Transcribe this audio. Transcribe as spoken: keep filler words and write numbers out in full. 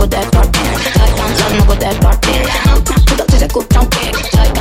go dead party. Sai danzare, no go dead party. Tu da ti sei cuccia un kick. Sai